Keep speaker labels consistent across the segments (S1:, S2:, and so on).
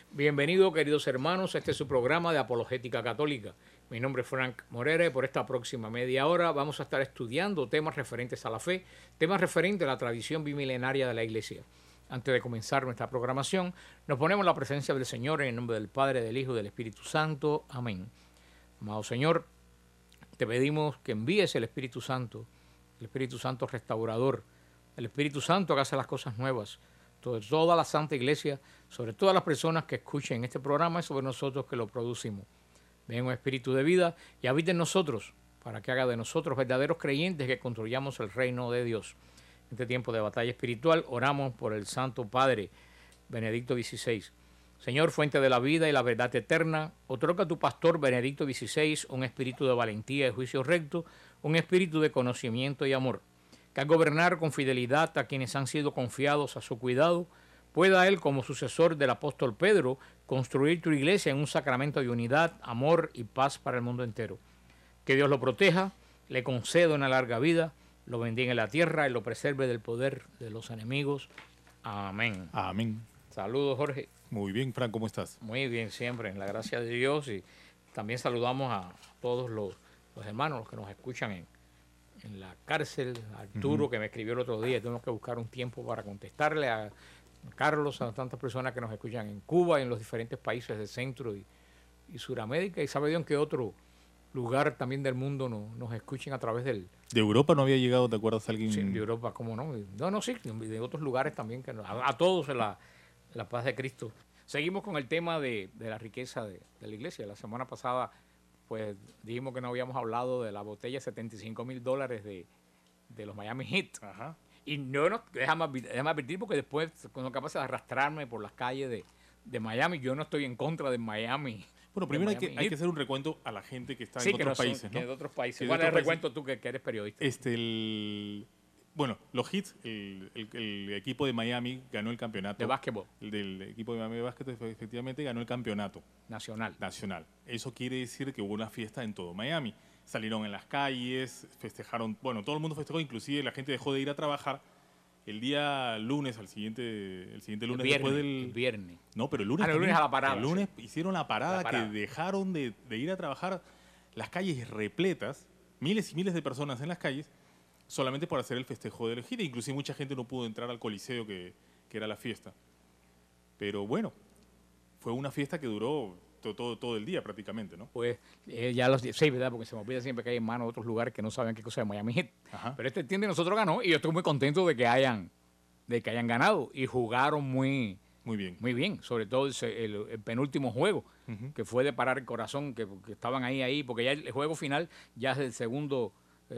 S1: Bienvenidos, queridos hermanos, este es su programa de Apologética Católica. Mi nombre es Frank Morera y por esta próxima media hora vamos a estar estudiando temas referentes a la fe, temas referentes a la tradición bimilenaria de la Iglesia. Antes de comenzar nuestra programación, nos ponemos en la presencia del Señor en el nombre del Padre, del Hijo y del Espíritu Santo. Amén. Amado Señor, te pedimos que envíes el Espíritu Santo restaurador, el Espíritu Santo que hace las cosas nuevas, toda la Santa Iglesia, sobre todas las personas que escuchen este programa y sobre nosotros que lo producimos. Ven un espíritu de vida y habite en nosotros, para que haga de nosotros verdaderos creyentes que construyamos el reino de Dios. En este tiempo de batalla espiritual, oramos por el Santo Padre, Benedicto XVI. Señor, fuente de la vida y la verdad eterna, otorga a tu pastor Benedicto XVI un espíritu de valentía y juicio recto, un espíritu de conocimiento y amor, que al gobernar con fidelidad a quienes han sido confiados a su cuidado, pueda él, como sucesor del apóstol Pedro, construir tu iglesia en un sacramento de unidad, amor y paz para el mundo entero. Que Dios lo proteja, le conceda una larga vida, lo bendiga en la tierra y lo preserve del poder de los enemigos. Amén.
S2: Amén.
S1: Saludos, Jorge.
S2: Muy bien, Fran, ¿cómo estás?
S1: Muy bien, siempre, en la gracia de Dios. Y también saludamos a todos los hermanos, los que nos escuchan en la cárcel. A Arturo, que me escribió el otro día, tengo que buscar un tiempo para contestarle. A Carlos, a tantas personas que nos escuchan en Cuba y en los diferentes países de Centro y Suramérica. Y sabe Dios que otro lugar también del mundo nos escuchen a través del...
S2: ¿De Europa no había llegado, te acuerdas, alguien?
S1: Sí, de Europa, ¿cómo no? No, sí, de otros lugares también. A todos en la paz de Cristo. Seguimos con el tema de la riqueza de la iglesia. La semana pasada, pues, dijimos que no habíamos hablado de la botella de $75,000 de los Miami Heat. Ajá. Y déjame advertir, porque después, cuando capaz de arrastrarme por las calles de Miami, yo no estoy en contra de Miami.
S2: Bueno, primero hay que hacer un recuento a la gente que está en otros países, ¿no?
S1: De otros países. ¿Cuál es el recuento tú que eres periodista?
S2: Bueno, los Heat, el equipo de Miami ganó el campeonato.
S1: ¿De básquetbol?
S2: Del equipo de Miami de básquet efectivamente ganó el campeonato.
S1: Nacional.
S2: Eso quiere decir que hubo una fiesta en todo Miami. Salieron en las calles, festejaron, bueno, todo el mundo festejó, inclusive la gente dejó de ir a trabajar. El día lunes, el siguiente lunes después del...
S1: El viernes.
S2: No, pero el lunes...
S1: el lunes a la parada.
S2: El lunes hicieron la parada que dejaron de ir a trabajar, las calles repletas, miles y miles de personas en las calles, solamente por hacer el festejo del Heat. Inclusive mucha gente no pudo entrar al coliseo que era la fiesta. Pero bueno, fue una fiesta que duró todo el día prácticamente, ¿no?
S1: Pues sí, ¿verdad? Porque se me olvida siempre que hay hermanos de otros lugares que no saben qué cosa es Miami Heat. Ajá. Pero este tiende nosotros ganó y yo estoy muy contento de que hayan ganado y jugaron muy bien, sobre todo el penúltimo juego, que fue de parar el corazón, que estaban ahí, porque ya el juego final, ya es del segundo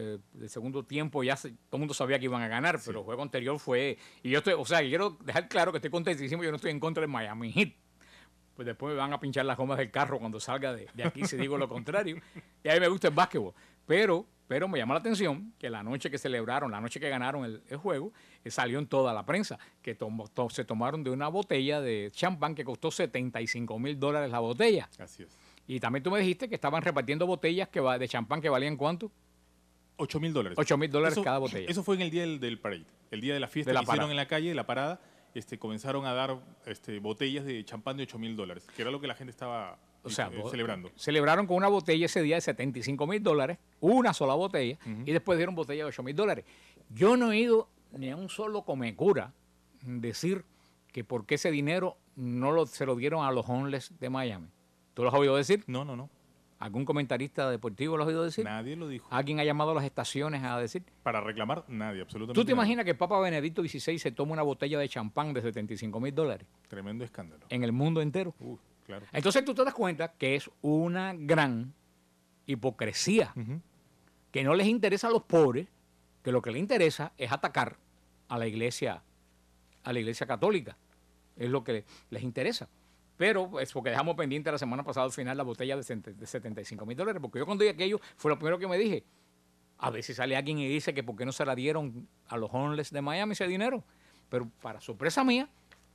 S1: tiempo, ya todo el mundo sabía que iban a ganar, sí. Pero el juego anterior fue, y yo quiero dejar claro que estoy contentísimo, yo no estoy en contra del Miami Heat. Pues después me van a pinchar las gomas del carro cuando salga de aquí si digo lo contrario. Y a mí me gusta el básquetbol. Pero me llama la atención que la noche que ganaron el juego, salió en toda la prensa, que se tomaron de una botella de champán que costó $75,000 la botella.
S2: Así es.
S1: Y también tú me dijiste que estaban repartiendo botellas de champán que valían ¿cuánto?
S2: $8,000.
S1: $8,000 cada botella.
S2: Eso fue en el día del parade, el día de la fiesta que hicieron en la calle, de la parada. Comenzaron a dar botellas de champán de $8,000, que era lo que la gente estaba celebrando.
S1: Celebraron con una botella ese día de $75,000, una sola botella, y después dieron botella de $8,000. Yo no he oído ni a un solo comecura decir que por qué ese dinero se lo dieron a los homeless de Miami. ¿Tú lo has oído decir?
S2: No.
S1: ¿Algún comentarista deportivo lo has oído decir?
S2: Nadie lo dijo.
S1: ¿Alguien ha llamado a las estaciones a decir?
S2: Para reclamar, nadie, absolutamente.
S1: ¿Tú te imaginas que el Papa Benedicto XVI se toma una botella de champán de $75,000?
S2: Tremendo escándalo.
S1: En el mundo entero.
S2: Claro.
S1: Entonces tú te das cuenta que es una gran hipocresía, que no les interesa a los pobres, que lo que les interesa es atacar a la iglesia católica. Es lo que les interesa. Pero es porque dejamos pendiente la semana pasada al final la botella de $75,000, porque yo cuando vi aquello fue lo primero que me dije, a ver si sale alguien y dice que por qué no se la dieron a los homeless de Miami ese dinero. Pero para sorpresa mía,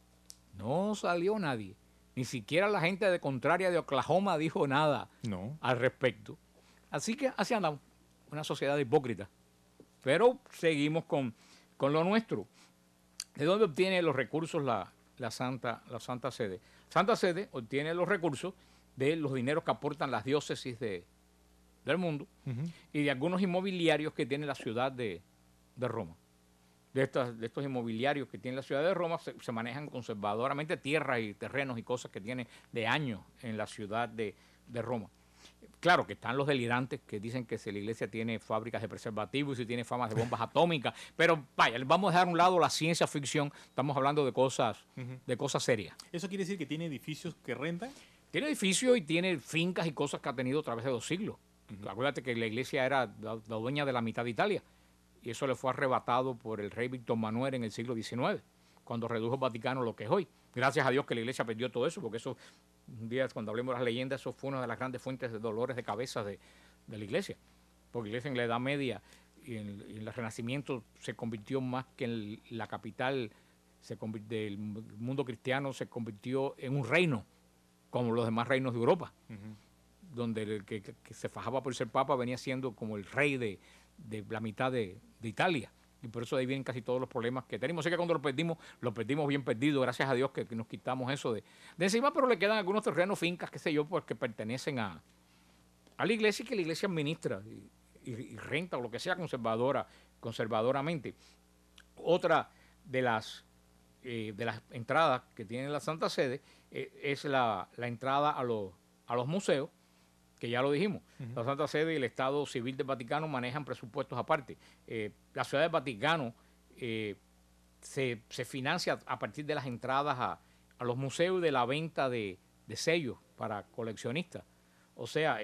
S1: no salió nadie. Ni siquiera la gente de Contraria de Oklahoma dijo nada al respecto. Así que así andamos, una sociedad hipócrita. Pero seguimos con lo nuestro. ¿De dónde obtiene los recursos la Santa Sede? Santa Sede obtiene los recursos de los dineros que aportan las diócesis del mundo y de algunos inmobiliarios que tiene la ciudad de Roma. De estos inmobiliarios que tiene la ciudad de Roma se manejan conservadoramente tierras y terrenos y cosas que tiene de años en la ciudad de Roma. Claro que están los delirantes que dicen que si la iglesia tiene fábricas de preservativos y si tiene famas de bombas atómicas, pero vaya, vamos a dejar a un lado la ciencia ficción, estamos hablando de cosas serias.
S2: ¿Eso quiere decir que tiene edificios que rentan?
S1: Tiene edificios y tiene fincas y cosas que ha tenido a través de 2 siglos. Acuérdate que la iglesia era la dueña de la mitad de Italia y eso le fue arrebatado por el rey Víctor Manuel en el siglo XIX, cuando redujo el Vaticano lo que es hoy. Gracias a Dios que la iglesia perdió todo eso, porque eso, un día cuando hablemos de las leyendas, eso fue una de las grandes fuentes de dolores de cabeza de la iglesia. Porque la iglesia en la Edad Media y en el Renacimiento se convirtió más que en la capital del mundo cristiano, se convirtió en un reino, como los demás reinos de Europa, donde el que se fajaba por ser papa venía siendo como el rey de la mitad de Italia. Y por eso de ahí vienen casi todos los problemas que tenemos. Así que cuando lo perdimos bien perdido, gracias a Dios que nos quitamos eso de encima, pero le quedan algunos terrenos, fincas, qué sé yo, pues que pertenecen a la iglesia y que la iglesia administra y renta o lo que sea conservadoramente. Otra de las entradas que tiene la Santa Sede es la entrada a los museos, que ya lo dijimos. La Santa Sede y el Estado Civil del Vaticano manejan presupuestos aparte. La Ciudad del Vaticano se financia a partir de las entradas a los museos y de la venta de sellos para coleccionistas. O sea,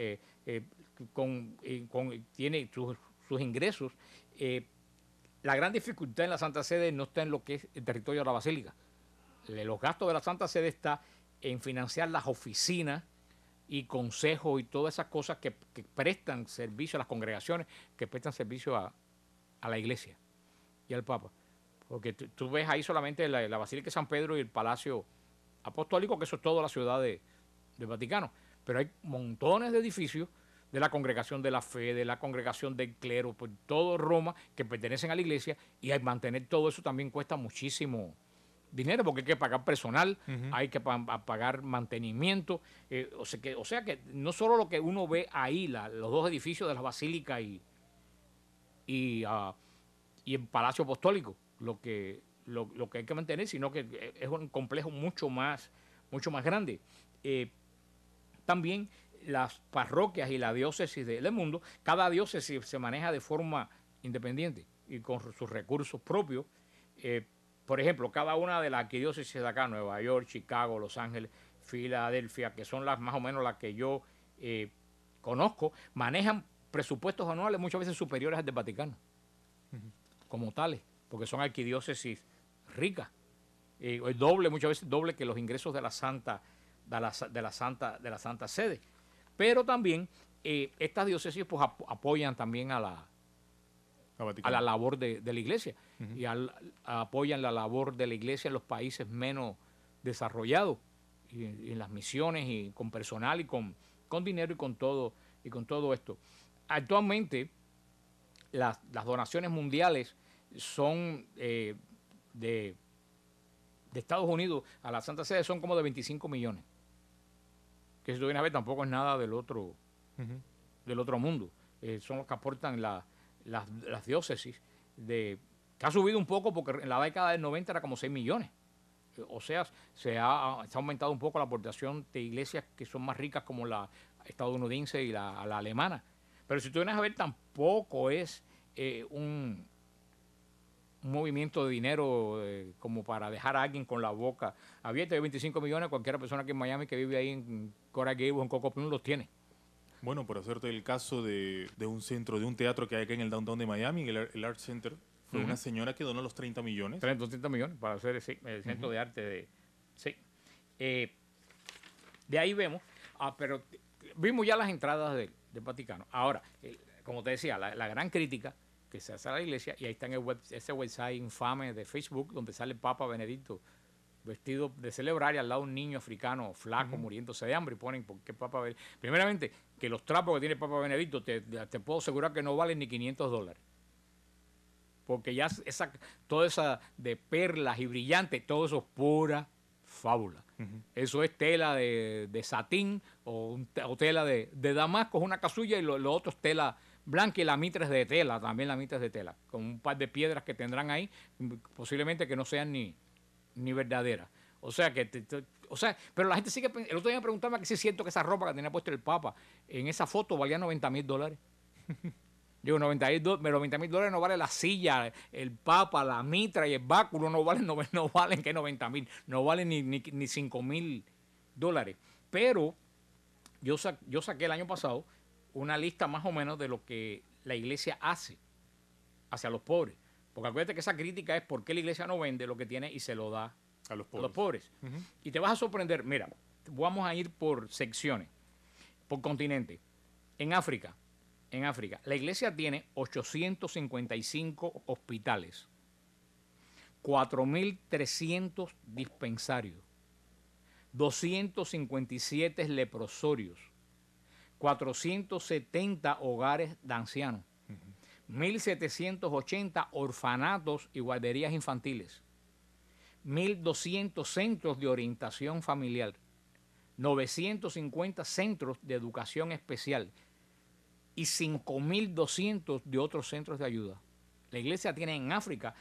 S1: tiene sus ingresos. La gran dificultad en la Santa Sede no está en lo que es el territorio de la Basílica. Los gastos de la Santa Sede está en financiar las oficinas y consejos y todas esas cosas que prestan servicio a las congregaciones, que prestan servicio a la iglesia y al Papa. Porque tú ves ahí solamente la Basílica de San Pedro y el Palacio Apostólico, que eso es toda la ciudad del Vaticano. Pero hay montones de edificios de la Congregación de la Fe, de la Congregación del Clero, por todo Roma, que pertenecen a la iglesia, y mantener todo eso también cuesta muchísimo dinero, porque hay que pagar personal, hay que pagar mantenimiento. O sea que no solo lo que uno ve ahí, los 2 edificios de la Basílica y el Palacio Apostólico, lo que hay que mantener, sino que es un complejo mucho más grande. También las parroquias y la diócesis del mundo, cada diócesis se maneja de forma independiente y con sus recursos propios. Por ejemplo, cada una de las arquidiócesis de acá, Nueva York, Chicago, Los Ángeles, Filadelfia, que son más o menos las que yo conozco, manejan presupuestos anuales muchas veces superiores al del Vaticano, como tales, porque son arquidiócesis ricas, el doble, muchas veces doble que los ingresos de la Santa Sede. Pero también estas diócesis pues apoyan también a la labor de la iglesia y apoyan la labor de la iglesia en los países menos desarrollados y en las misiones y con personal y con dinero y con todo esto. Actualmente las donaciones mundiales son de Estados Unidos a la Santa Sede son como de 25 millones. Que si tú vienes a ver tampoco es nada del otro mundo. Son los que aportan las diócesis, que ha subido un poco porque en la década del 90 era como 6 millones. O sea, se ha aumentado un poco la aportación de iglesias que son más ricas como la estadounidense y la alemana. Pero si tú vienes a ver, tampoco es un movimiento de dinero como para dejar a alguien con la boca abierta. De 25 millones, cualquier persona aquí en Miami que vive ahí en Coral Gables o en Cocoa Plum los tiene.
S2: Bueno, por hacerte el caso de un teatro que hay acá en el downtown de Miami, el Art Center, fue una señora que donó los 30 millones.
S1: 30 millones para hacer el centro de arte de ahí vemos, pero vimos ya las entradas del Vaticano. Ahora, como te decía, la gran crítica que se hace a la iglesia, y ahí está en ese website infame de Facebook, donde sale el Papa Benedicto vestido de celebrar y al lado un niño africano flaco muriéndose de hambre, y ponen porque Papa primeramente que los trapos que tiene el Papa Benedicto te puedo asegurar que no valen ni $500, porque ya toda esa de perlas y brillantes, todo eso es pura fábula. Eso es tela de satín o tela de damasco, es una casulla, y lo otro es tela blanca, y la mitra es de tela, también la mitra es de tela, con un par de piedras que tendrán ahí, posiblemente que no sean ni verdaderas. O sea, pero la gente sigue. El otro día me preguntaba que si es cierto que esa ropa que tenía puesto el Papa en esa foto valía $90,000. Digo, $90,000 no vale la silla, el Papa, la mitra y el báculo, no valen que 90,000, no valen ni $5,000. Pero yo saqué el año pasado una lista más o menos de lo que la iglesia hace hacia los pobres. Porque acuérdate que esa crítica es por qué la iglesia no vende lo que tiene y se lo da a los pobres. Y te vas a sorprender. Mira, vamos a ir por secciones, por continente. En África, la iglesia tiene 855 hospitales, 4,300 dispensarios, 257 leprosorios, 470 hogares de ancianos, 1,780 orfanatos y guarderías infantiles, 1,200 centros de orientación familiar, 950 centros de educación especial y 5,200 de otros centros de ayuda. La iglesia tiene en África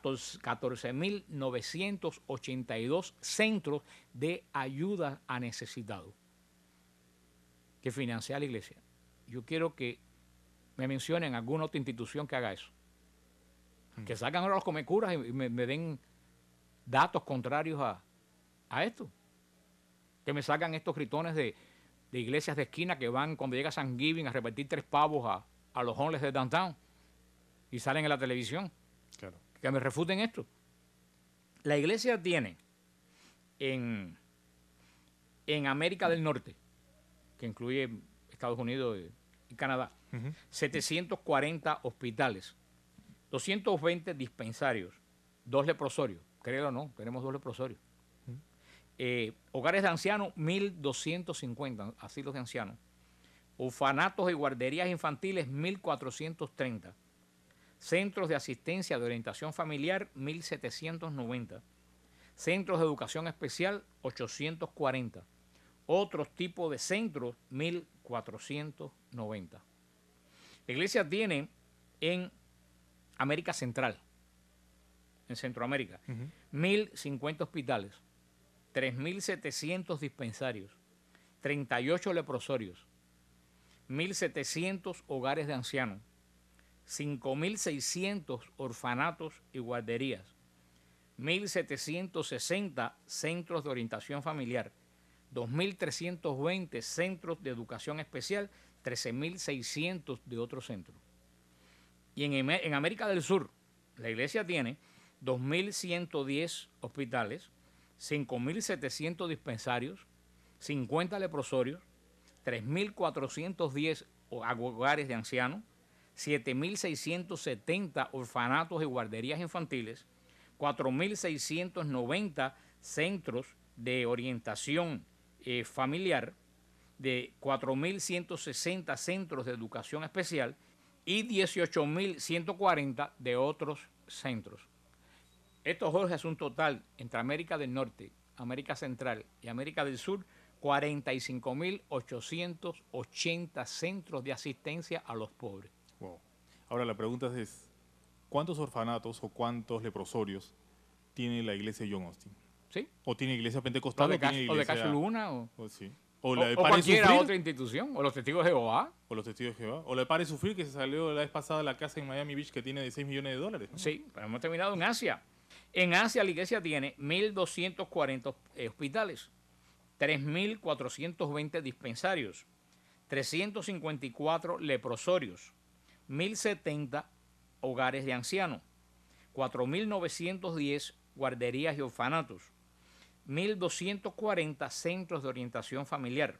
S1: 14,982 centros de ayuda a necesitados que financia la iglesia. Yo quiero que me mencionen alguna otra institución que haga eso. Que salgan ahora los comecuras y me den datos contrarios a esto. Que me sacan estos gritones de iglesias de esquina que van cuando llega San Giving a repartir 3 pavos a los homeless de downtown y salen en la televisión.
S2: Claro.
S1: Que me refuten esto. La iglesia tiene en América del Norte, que incluye Estados Unidos y Canadá, 740 hospitales, 220 dispensarios, 2 leprosorios. Créelo o no, tenemos 2 leprosorios. Hogares de ancianos, 1,250 asilos de ancianos. Orfanatos y guarderías infantiles, 1,430. Centros de asistencia de orientación familiar, 1,790. Centros de educación especial, 840. Otros tipos de centros, 1,490. La iglesia tiene en América Central, en Centroamérica, 1,050 hospitales, 3,700 dispensarios, 38 leprosorios, 1,700 hogares de ancianos, 5,600 orfanatos y guarderías, 1,760 centros de orientación familiar, 2,320 centros de educación especial, 13,600 de otros centros. Y en América del Sur, la iglesia tiene 2,110 hospitales, 5,700 dispensarios, 50 leprosorios, 3,410 hogares de ancianos, 7,670 orfanatos y guarderías infantiles, 4,690 centros de orientación familiar, de 4,160 centros de educación especial y 18,140 de otros centros. Esto, Jorge, es un total entre América del Norte, América Central y América del Sur, 45,880 centros de asistencia a los pobres.
S2: Wow. Ahora la pregunta es, ¿cuántos orfanatos o cuántos leprosorios tiene la iglesia John Austin?
S1: ¿Sí?
S2: ¿O tiene iglesia pentecostal?
S1: ¿O de Cacho Luna?
S2: Sí. O la de
S1: o
S2: Pare
S1: cualquiera
S2: Sufrir,
S1: otra institución, o los Testigos de Jehová.
S2: O los Testigos de Jehová. O la de Pare Sufrir, que se salió la vez pasada de la casa en Miami Beach que tiene de $6 millones, ¿no?
S1: Sí, pero hemos terminado en Asia. En Asia la iglesia tiene 1,240 hospitales, 3,420 dispensarios, 354 leprosorios, 1,070 hogares de ancianos, 4,910 guarderías y orfanatos, 1,240 centros de orientación familiar,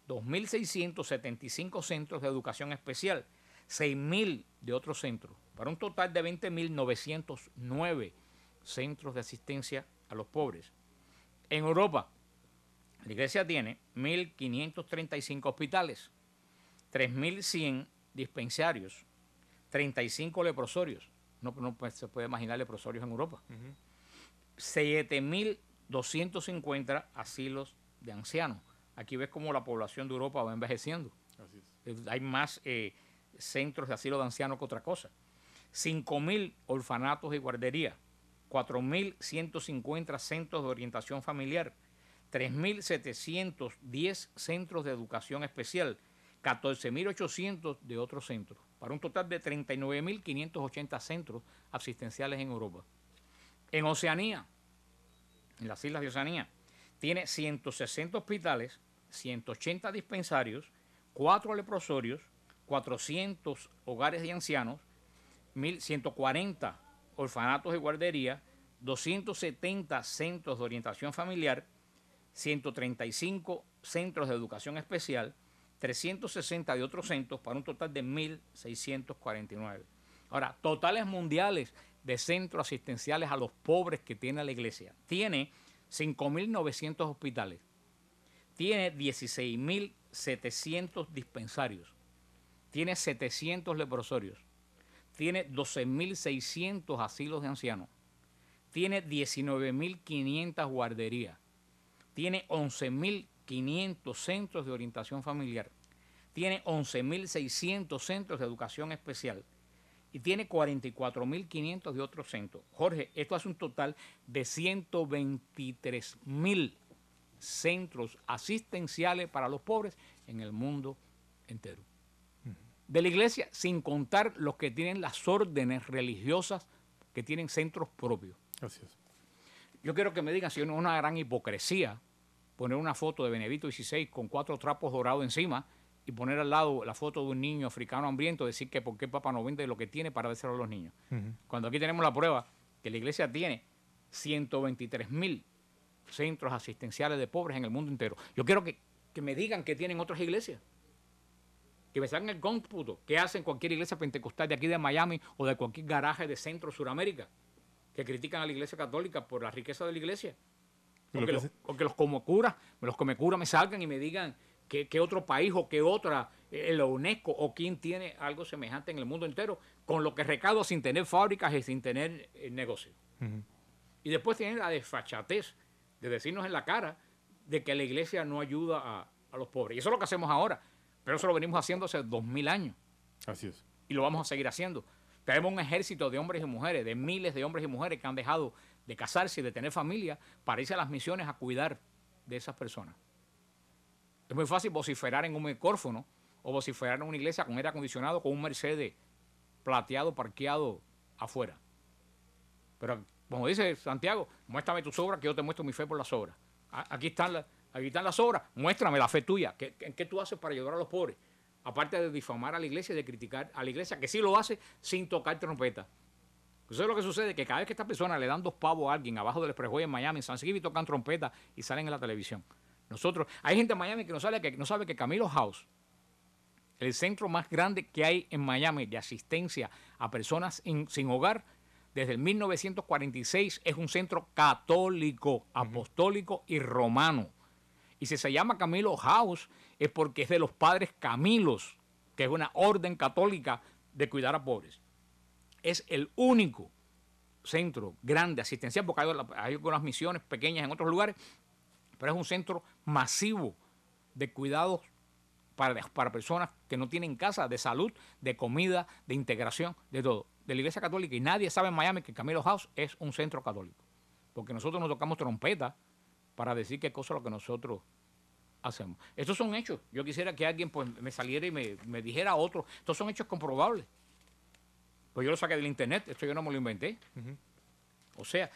S1: 2,675 centros de educación especial, 6,000 de otros centros, para un total de 20,909 centros de asistencia a los pobres. En Europa, la iglesia tiene 1,535 hospitales, 3,100 dispensarios, 35 leprosorios. No se puede imaginar leprosorios en Europa. 7,000 250 asilos de ancianos. Aquí ves cómo la población de Europa va envejeciendo.
S2: Así
S1: Hay más centros de asilo de ancianos que otra cosa. 5.000 orfanatos y guarderías, 4.150 centros de orientación familiar, 3.710 centros de educación especial, 14.800 de otros centros, para un total de 39.580 centros asistenciales en Europa. En Oceanía, en las islas de Oceanía, tiene 160 hospitales, 180 dispensarios, 4 leprosorios, 400 hogares de ancianos, 1.140 orfanatos y guarderías, 270 centros de orientación familiar, 135 centros de educación especial, 360 de otros centros, para un total de 1.649. Ahora, totales mundiales de centros asistenciales a los pobres que tiene la iglesia. Tiene 5.900 hospitales, tiene 16.700 dispensarios, tiene 700 leprosorios, tiene 12.600 asilos de ancianos, tiene 19.500 guarderías, tiene 11.500 centros de orientación familiar, tiene 11.600 centros de educación especial y tiene 44.500 de otros centros. Jorge, esto hace un total de 123.000 centros asistenciales para los pobres en el mundo entero. De la iglesia, sin contar los que tienen las órdenes religiosas que tienen centros propios.
S2: Así es.
S1: Yo quiero que me digan si es una gran hipocresía poner una foto de Benedicto XVI con 4 trapos dorados encima y poner al lado la foto de un niño africano hambriento, decir que por qué el Papa no vende lo que tiene para dárselo a los niños. Cuando aquí tenemos la prueba que la iglesia tiene 123.000 centros asistenciales de pobres en el mundo entero. Yo quiero que me digan que tienen otras iglesias. Que me salgan el cómputo que hacen cualquier iglesia pentecostal de aquí de Miami o de cualquier garaje de Centro Suramérica, que critican a la iglesia católica por la riqueza de la iglesia. Porque los come cura me salgan y me digan que otro país o que otra, la UNESCO o quién tiene algo semejante en el mundo entero, con lo que recaudo sin tener fábricas y sin tener negocio. Y después tienen la desfachatez de decirnos en la cara de que la iglesia no ayuda a los pobres. Y eso es lo que hacemos ahora. Pero eso lo venimos haciendo hace 2000 años.
S2: Así es.
S1: Y lo vamos a seguir haciendo. Tenemos un ejército de hombres y mujeres, de miles de hombres y mujeres que han dejado de casarse y de tener familia para irse a las misiones a cuidar de esas personas. Es muy fácil vociferar en un micrófono o vociferar en una iglesia con aire acondicionado, con un Mercedes plateado parqueado afuera. Pero como dice Santiago, muéstrame tus obras que yo te muestro mi fe por las obras. Aquí están las obras, muéstrame la fe tuya. ¿Qué tú haces para ayudar a los pobres? Aparte de difamar a la iglesia y de criticar a la iglesia, que sí lo hace sin tocar trompeta. Eso es lo que sucede, que cada vez que esta persona le dan 2 pavos a alguien abajo del expressway en Miami, en San Silvio, tocan trompeta y salen en la televisión. Hay gente en Miami que no sabe que Camilo House, el centro más grande que hay en Miami de asistencia a personas sin hogar, desde el 1946 es un centro católico, apostólico y romano. Y si se llama Camilo House es porque es de los padres Camilos, que es una orden católica de cuidar a pobres. Es el único centro grande asistencial, porque hay algunas misiones pequeñas en otros lugares, pero es un centro masivo de cuidados para personas que no tienen casa, de salud, de comida, de integración, de todo, de la iglesia católica. Y nadie sabe en Miami que Camilo House es un centro católico, porque nosotros nos tocamos trompeta para decir qué cosa es lo que nosotros hacemos. Estos son hechos. Yo quisiera que alguien pues me saliera y me dijera otro. Estos son hechos comprobables. Pues yo lo saqué del internet, esto yo no me lo inventé. O sea,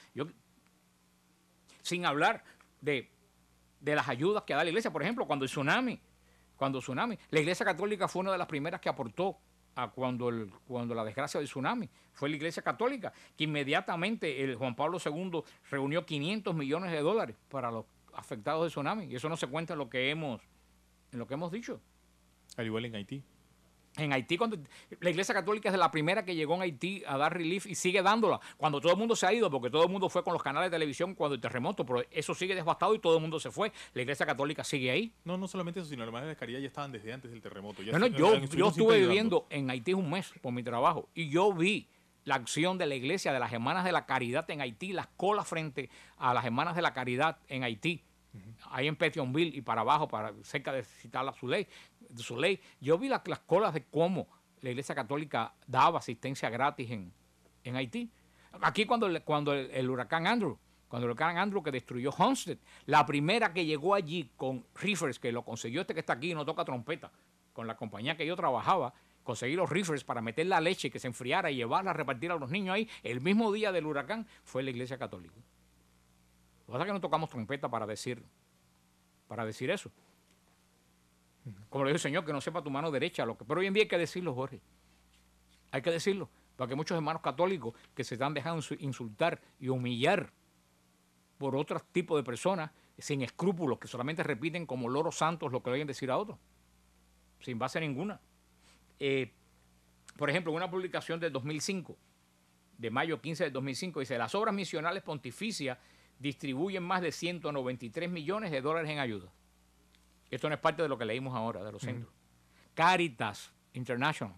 S1: sin hablar de las ayudas que da la iglesia. Por ejemplo, cuando el tsunami, la iglesia católica fue una de las primeras que aportó cuando la desgracia del tsunami. Fue la iglesia católica que inmediatamente el Juan Pablo II reunió $500 millones para los afectados del tsunami. Y eso no se cuenta en lo que hemos dicho.
S2: Al igual en Haití.
S1: En Haití, cuando la iglesia católica es de la primera que llegó en Haití a dar relief y sigue dándola. Cuando todo el mundo se ha ido, porque todo el mundo fue con los canales de televisión cuando el terremoto, pero eso sigue devastado y todo el mundo se fue. La iglesia católica sigue ahí.
S2: No solamente eso, sino las hermanas de caridad ya estaban desde antes del terremoto.
S1: Yo estuve viviendo en Haití un mes por mi trabajo y yo vi la acción de la iglesia, de las hermanas de la caridad en Haití, las colas frente a las hermanas de la caridad en Haití, ahí en Pétionville y para abajo, cerca de citar su ley. Yo vi las colas de cómo la iglesia católica daba asistencia gratis en Haití. Aquí cuando el huracán Andrew, que destruyó Homestead, la primera que llegó allí con reefers, que lo consiguió que está aquí y no toca trompeta, con la compañía que yo trabajaba, conseguí los reefers para meter la leche que se enfriara y llevarla a repartir a los niños ahí, el mismo día del huracán, fue la iglesia católica. Lo que pasa es que no tocamos trompeta para decir eso. Como le dijo el Señor, que no sepa tu mano derecha, pero hoy en día hay que decirlo, Jorge. Hay que decirlo, porque hay muchos hermanos católicos que se están dejando insultar y humillar por otro tipo de personas sin escrúpulos, que solamente repiten como loros santos lo que le oyen decir a otros, sin base ninguna. Por ejemplo, una publicación del 2005, de mayo 15 del 2005, dice: las obras misionales pontificias distribuyen más de 193 millones de dólares en ayuda. Esto no es parte de lo que leímos ahora, de los centros. Caritas International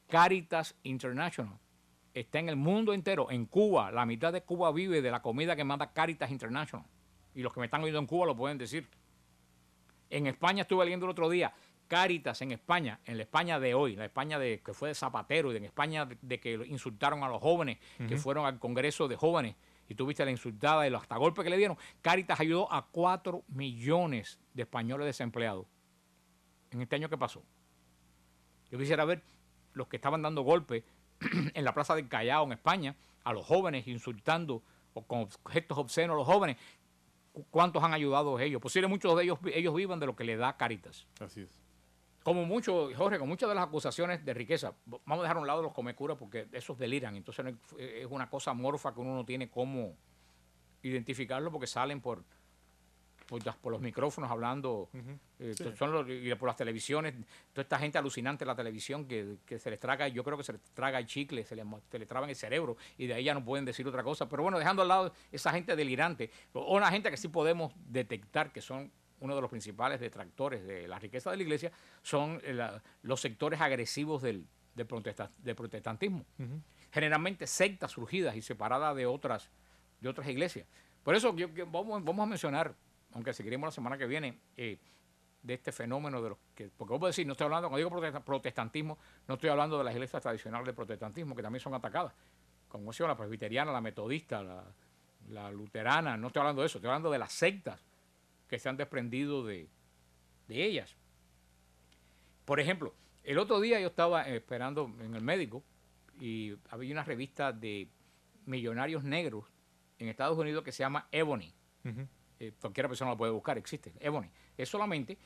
S1: está en el mundo entero. En Cuba, la mitad de Cuba vive de la comida que manda Caritas International. Y los que me están oyendo en Cuba lo pueden decir. En España, estuve leyendo el otro día, Caritas en España, en la España de hoy, la España que fue de Zapatero, y en España de que insultaron a los jóvenes, que fueron al Congreso de Jóvenes, y tuviste la insultada y los hasta golpes que le dieron. Caritas ayudó a 4 millones de españoles desempleados en este año que pasó. Yo quisiera ver los que estaban dando golpes en la Plaza del Callao, en España, a los jóvenes, insultando o con gestos obscenos a los jóvenes. ¿Cuántos han ayudado ellos? Posible muchos de ellos vivan de lo que le da Caritas.
S2: Así es.
S1: Como mucho, Jorge, con muchas de las acusaciones de riqueza, vamos a dejar a un lado los comecuras porque esos deliran. Entonces es una cosa amorfa que uno no tiene cómo identificarlo porque salen por los micrófonos hablando, sí. Y por las televisiones, toda esta gente alucinante en la televisión que se les traga, yo creo que se les traga el chicle, se les traba en el cerebro y de ahí ya no pueden decir otra cosa. Pero bueno, dejando al lado esa gente delirante, o una gente que sí podemos detectar que son uno de los principales detractores de la riqueza de la iglesia, son los sectores agresivos del protestantismo. Generalmente sectas surgidas y separadas de otras iglesias. Por eso vamos a mencionar, aunque seguiremos la semana que viene, de este fenómeno de porque vos podés decir, no estoy hablando, cuando digo protestantismo, no estoy hablando de las iglesias tradicionales del protestantismo, que también son atacadas, como decía, la presbiteriana, la metodista, la luterana, no estoy hablando de eso, estoy hablando de las sectas que se han desprendido de ellas. Por ejemplo, el otro día yo estaba esperando en el médico y había una revista de millonarios negros en Estados Unidos que se llama Ebony. Cualquier persona la puede buscar, existe, Ebony. Es solamente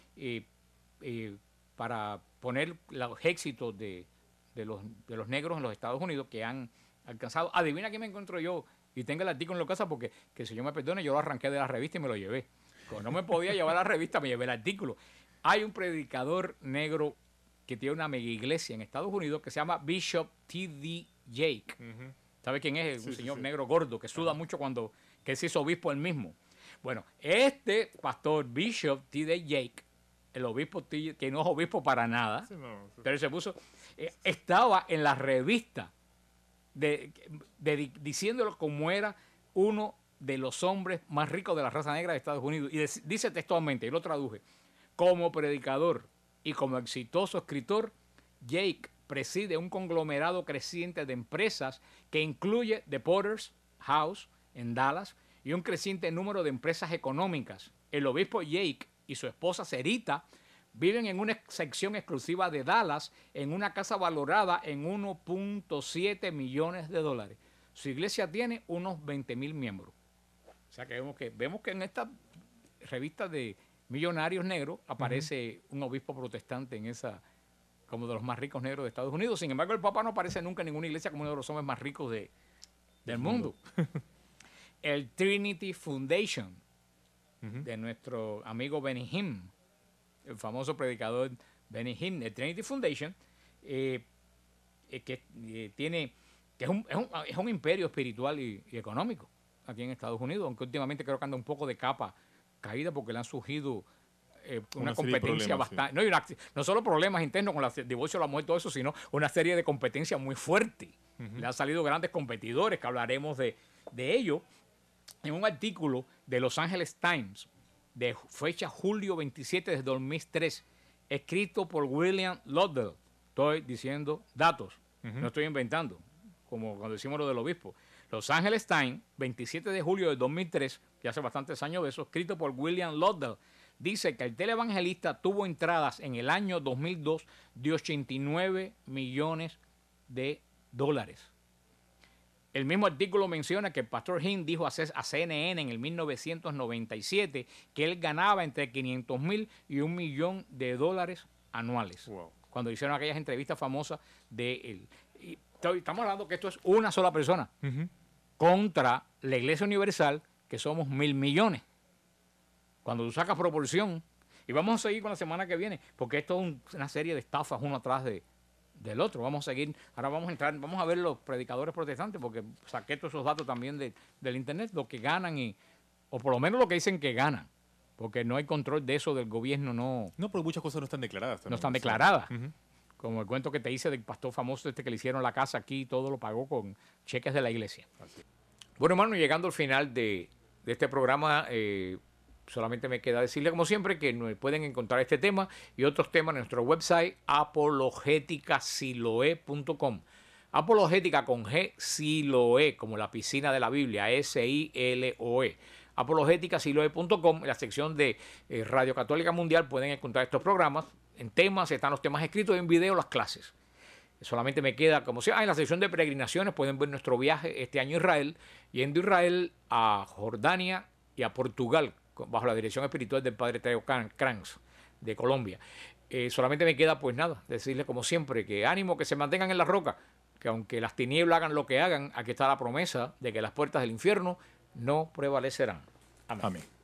S1: para poner los éxitos de los negros en los Estados Unidos que han alcanzado. Adivina quién me encuentro yo y tengo el artículo en la casa porque, que el Señor me perdone, yo lo arranqué de la revista y me lo llevé. Como no me podía llevar la revista, me llevé el artículo. Hay un predicador negro que tiene una mega iglesia en Estados Unidos que se llama Bishop T.D. Jake. ¿Sabe quién es? Un señor negro gordo que suda mucho que se hizo obispo él mismo. Bueno, este pastor Bishop T.D. Jake, el obispo que no es obispo para nada, pero se puso, estaba en la revista diciéndolo como era uno de los hombres más ricos de la raza negra de Estados Unidos. Y dice textualmente, y lo traduje: como predicador y como exitoso escritor, Jake preside un conglomerado creciente de empresas que incluye The Potter's House en Dallas y un creciente número de empresas económicas. El obispo Jake y su esposa Serita viven en una sección exclusiva de Dallas en una casa valorada en 1.7 millones de dólares. Su iglesia tiene unos 20,000 miembros. O sea que vemos que en esta revista de millonarios negros aparece un obispo protestante en esa, como de los más ricos negros de Estados Unidos. Sin embargo, el Papa no aparece nunca en ninguna iglesia como uno de los hombres más ricos del mundo. El Trinity Foundation de nuestro amigo Benny Hinn, el famoso predicador Benny Hinn, el Trinity Foundation, que es un imperio espiritual y económico aquí en Estados Unidos, aunque últimamente creo que anda un poco de capa caída porque le han surgido una competencia bastante... Sí. No solo problemas internos con el divorcio de la mujer, todo eso, sino una serie de competencias muy fuerte Le han salido grandes competidores, que hablaremos de ello, en un artículo de Los Angeles Times, de fecha julio 27 de 2003, escrito por William Lodell. Estoy diciendo datos, no estoy inventando, como cuando decimos lo del obispo. Los Angeles Times, 27 de julio de 2003, ya hace bastantes años de eso, escrito por William Lodell, dice que el televangelista tuvo entradas en el año 2002 de 89 millones de dólares. El mismo artículo menciona que el pastor Hind dijo a CNN en el 1997 que él ganaba entre 500,000 y $1 millón anuales. Wow. Cuando hicieron aquellas entrevistas famosas de él. Y estamos hablando que esto es una sola persona contra la Iglesia Universal, que somos 1,000 millones. Cuando tú sacas proporción, y vamos a seguir con la semana que viene, porque esto es una serie de estafas uno atrás del otro. Vamos a seguir, ahora vamos a ver los predicadores protestantes, porque saqué todos esos datos también del internet, lo que ganan, o por lo menos lo que dicen que ganan, porque no hay control de eso del gobierno, no.
S2: No, porque muchas cosas no están declaradas también.
S1: No están declaradas. Como el cuento que te hice del pastor famoso que le hicieron la casa aquí, todo lo pagó con cheques de la iglesia. Así. Bueno, hermano, llegando al final de este programa, solamente me queda decirle, como siempre, que pueden encontrar este tema y otros temas en nuestro website, apologeticasiloe.com. Apologética con G, Siloe, como la piscina de la Biblia, SILOE. Apologéticasiloe.com, en la sección de Radio Católica Mundial pueden encontrar estos programas. En temas, están los temas escritos, y en video las clases. Solamente me queda, como si en la sección de peregrinaciones pueden ver nuestro viaje este año a Israel, yendo a Israel, a Jordania y a Portugal, bajo la dirección espiritual del padre Teo Kranz de Colombia. Solamente me queda, pues nada, decirles como siempre que ánimo, que se mantengan en la roca, que aunque las tinieblas hagan lo que hagan, aquí está la promesa de que las puertas del infierno no prevalecerán. Amén. Amén.